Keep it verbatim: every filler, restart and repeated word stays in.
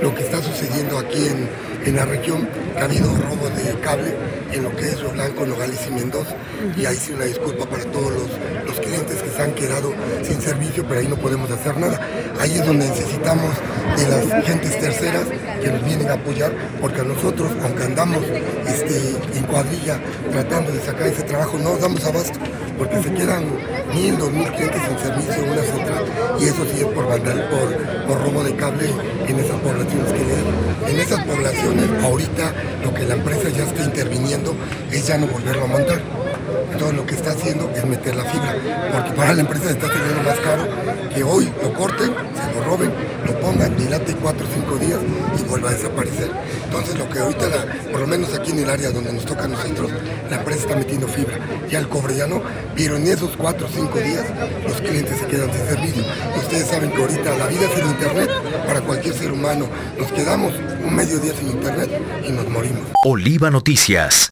lo que está sucediendo aquí en, en la región, que ha habido robo de cable en lo que es Río Blanco, Nogales y Mendoza, y ahí sí una disculpa para todos los, los clientes que se han quedado sin servicio, pero ahí no podemos hacer nada. Ahí es donde necesitamos de las gentes terceras que nos vienen a apoyar, porque a nosotros, aunque andamos este, en cuadrilla tratando de sacar ese trabajo, no damos abasto, porque se quedan mil, dos mil clientes sin servicio en una central, y eso sí es por vandal, por, por robo de cable en esas poblaciones que le En esas poblaciones, ahorita lo que la empresa ya está interviniendo es ya no volverlo a montar. Entonces lo que está haciendo es meter la fibra, porque para la empresa está teniendo más caro que hoy lo corten, se lo roben, lo pongan, dilate cuatro o cinco días y vuelva a desaparecer. Entonces lo que ahorita, la, por lo menos aquí en el área donde nos toca a nosotros, la empresa está metiendo fibra, ya el cobre ya no, pero en esos cuatro o cinco días los clientes se quedan sin servicio. Ustedes saben que ahorita la vida sin internet para cualquier ser humano, nos quedamos un medio día sin internet y nos morimos. Oliva Noticias.